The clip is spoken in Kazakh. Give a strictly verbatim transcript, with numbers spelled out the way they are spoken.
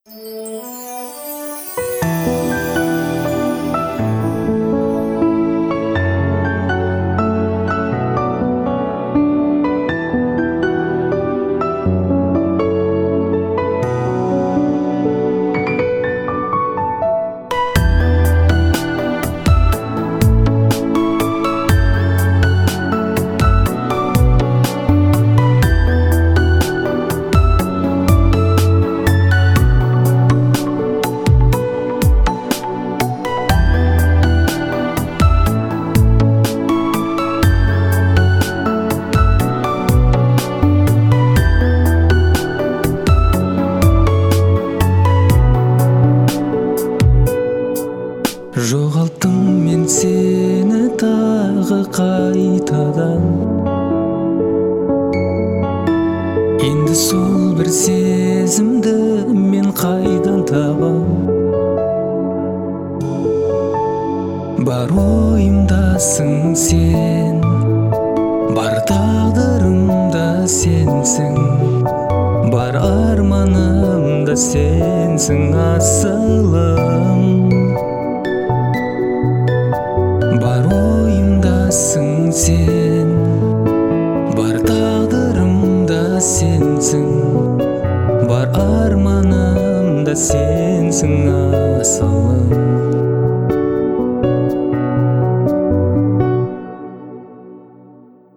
Жоғалттым мен сені тағы қайтадан. Енді сол бір сезімді мен қайдан табам? Бар ойымдасың сен, бар тағдырымда сенсің, бар арманымда сенсің асылым. Бар ойымдасың сен, бар тағдырымда сенсің, бар арманымда сенсің асылым.